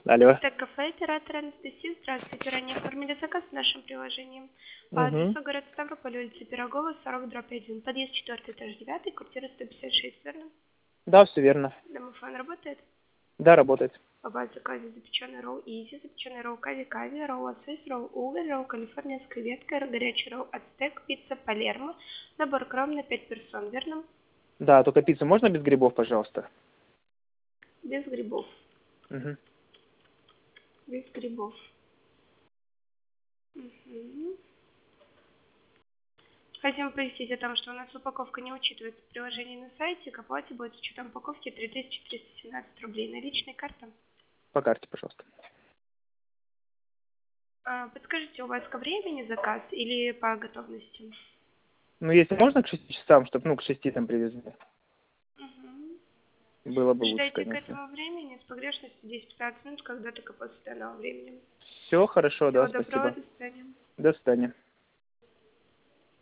Алло. Так, кафе, оператор Анастасия. Здравствуйте. Ранее оформили заказ в нашем приложении. По Угу. адресу город Ставрополь, улица Пирогова, 40/1. Подъезд 4, этаж 9, квартира 156, верно? Да, все верно. Домофон работает? Да, работает. По базе заказе запеченный ролл Изи, запеченный ролл Кави-Кави, ролл Ассис, ролл Уголь, ролл Калифорния с креветкой, горячий ролл Ацтек, пицца Палермо, набор кром на 5 персон, верно? Да, только пиццу можно без грибов, пожалуйста? Без грибов. Угу. Без грибов. Мгм. Хотим оповестить о том, что у нас упаковка не учитывается в приложении на сайте. К оплате будет с учетом упаковки 3317 рублей. Наличные карты. По карте, пожалуйста. Подскажите, у вас ко времени заказ или по готовности? Ну, если можно к 6 часам, чтобы, к 6 там привезли. Угу. Было бы лучше, Ждайте к конечно. этому времени с погрешностью 10-15 минут, когда только после данного времени. Все хорошо, Всего да, доброго, спасибо. до свидания. До свидания.